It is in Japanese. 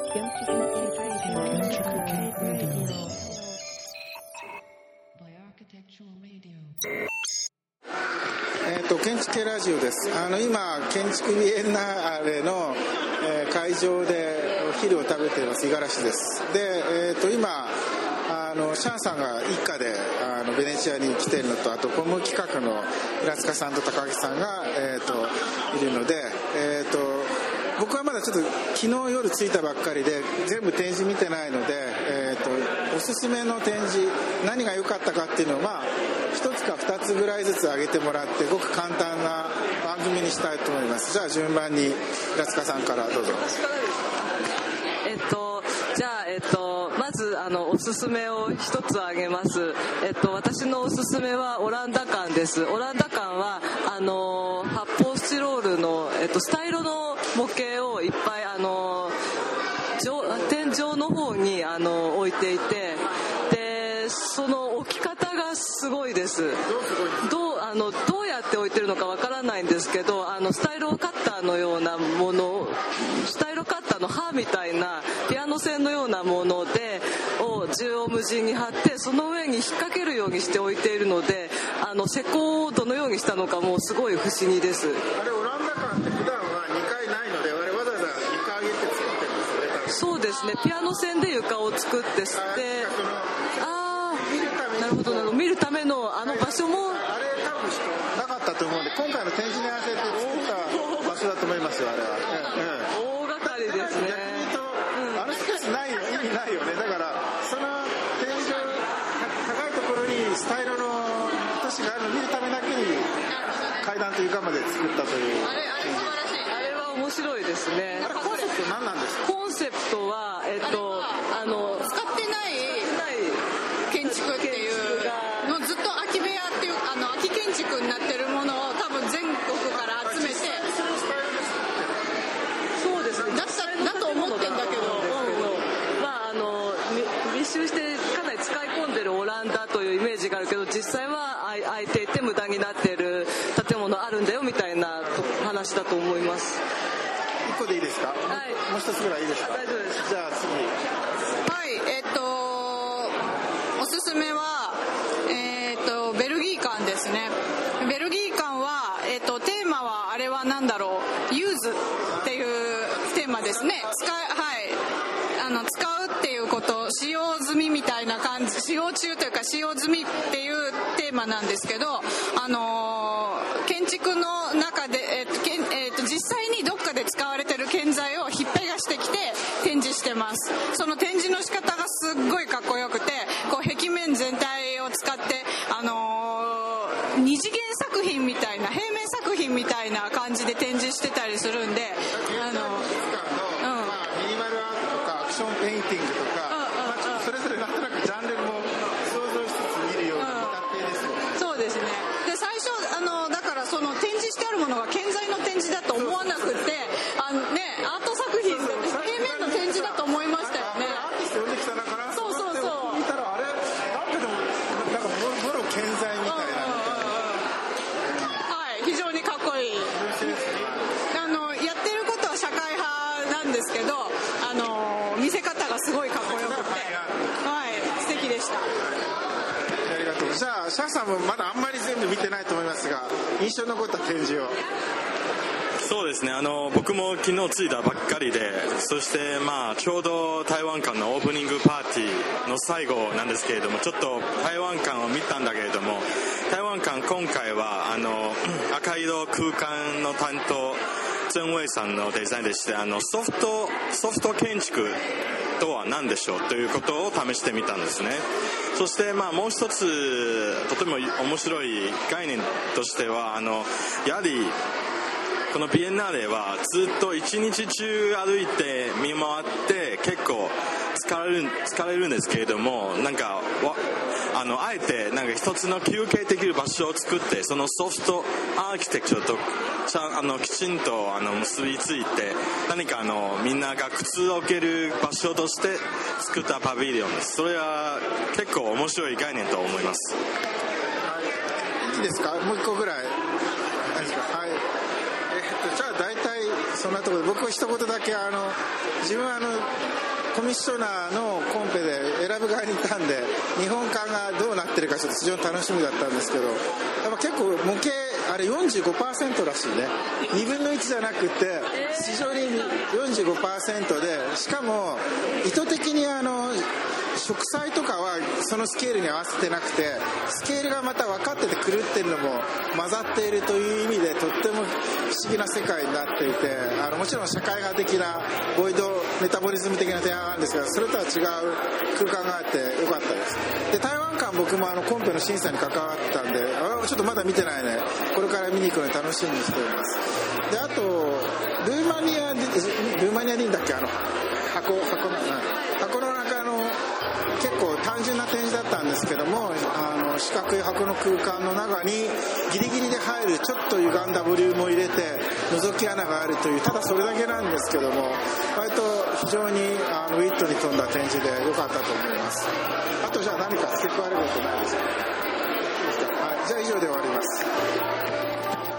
建築系ラジオです。今建築ビエンナーレの、会場でお昼を食べています五十嵐です。で、今シャンさんが一家でベネチアに来ているのと、あとコム企画の平塚さんと高木さんが、いるので、僕はまだちょっと昨日夜着いたばっかりで全部展示見てないので、おすすめの展示何が良かったかっていうのを1つか2つぐらいずつ上げてもらってごく簡単な番組にしたいと思います。じゃあ順番に平塚さんからどうぞ。 じゃあまずおすすめを一つ挙げます。私のおすすめはオランダ館です。オランダ館は発泡スチロールのスタイロの模型をいっぱい天井の方に置いていて、でその置き方がすごいです。どうやって置いてるのかわからないんですけど、スタイロカッターのようなもの、スタイロカッターの刃みたいなピアノ線のようなもので縦横無尽に貼って、その上に引っ掛けるようにして置いているので、施工をどのようにしたのかもすごい不思議です。 あれオランダ館って普段は2階ないので、わざわざ床上げて作ってるんですね。 そうですね、ピアノ線で床を作ってして、なるほど、見るための場所もあれ多分なかったと思うんで、今回の展示に合わせて作った場所だと思いますよ。あれは、 大掛かりですね。 逆に言うと、スペースないよ、意味ないよね。だからその天井高いところにスタイロの都市があるのを見るためだけに階段と床まで作ったという。 あれ素晴らしい。あれは面白いですね。 あれコンセプト何なんですか？ コンセプトは使ってない建築っていうのずっと空き部屋っていう空き建築になってるものを多分全国から集めて、 そうですね、 だと思ってんだけど、 密集してかなり使い込んでるオランダというイメージがあるけど、実際は空いていて無駄になっている建物あるんだよみたいな話だと思います。 1個でいいですか？ はい、 もう一つぐらいいいですか？ 大丈夫です。 じゃあ次。 はい、おすすめはベルギー館ですね。ベルギー館はテーマはあれは何だろう、ユーズっていうテーマですね。使うっていうこと、使用済みみたいな感じ、使用中というか使用済みっていうテーマなんですけど、建築の中で、実際にどっかで使われてる建材をひっぺがしてきて展示してます。その展示の仕方がすっごいかっこよくて、壁面全体を使って二次元作品みたいな、平面作品みたいな感じで展示してたりするんで、 ミニマルアートとかアクションペインティングとか、それぞれなんとなくジャンルも想像しつつ見るような見立てですよね。 そうですね。で最初だからその展示してあるものが建材の展示だと思わなくて、アート作品、平面の展示だと思いましたよね。 アーティスト呼んできたのかな。 そう見たらあれなんででもなんかもろ建材みたいな。 はい、非常にかっこいい。やってることは社会派なんですけど、見せ方がすごいかっこよくて、はい、素敵でした。 ありがとう。じゃあシャーさんもまだあんまり全部見てないと思いますが、印象に残った展示を。 そうですね、僕も昨日着いたばっかりで、そしてちょうど台湾館のオープニングパーティーの最後なんですけれども、ちょっと台湾館を見たんだけれども、台湾館今回は赤色空間の担当曾偉さんのデザインでして、ソフト建築とは何でしょうということを試してみたんですね。そしてもう一つとても面白い概念としては、やはりこのビエンナーレはずっと一日中歩いて見回って結構疲れるんですけれども、あえて一つの休憩できる場所を作って、そのソフトアーキテクチャときちんと結びついて、何かみんなが靴を置ける場所として作ったパビリオンです。それは結構面白い概念と思います。 いいですか？もう一個ぐらい。はい。じゃあ大体そんなところで僕は一言だけ自分はコミッショナーのコンペで選ぶ側にいたんで日本館がどうなってるかちょっと非常に楽しみだったんですけど、やっぱ結構模型あれ 45% らしいね。2分の1じゃなくて非常に 45% で、しかも意図的に植栽とかはそのスケールに合わせてなくて、スケールがまた分かってて狂ってるのも混ざっているという意味でとっても不思議な世界になっていて、もちろん社会派的なボイドメタボリズム的な提案があるんですが、それとは違う空間があってよかったです。で台湾館僕もコンペの審査に関わったんでちょっとまだ見てないね、これから見に行くのに楽しみにしております。であとルーマニアでいいんだっけ、箱の中結構単純な展示だったんですけども、四角い箱の空間の中にギリギリで入るちょっと歪んだボリュームを入れて覗き穴があるという、ただそれだけなんですけども割と非常にウィットに富んだ展示で良かったと思います。あとじゃあ何か付け加えることないですか？はい、じゃあ以上で終わります。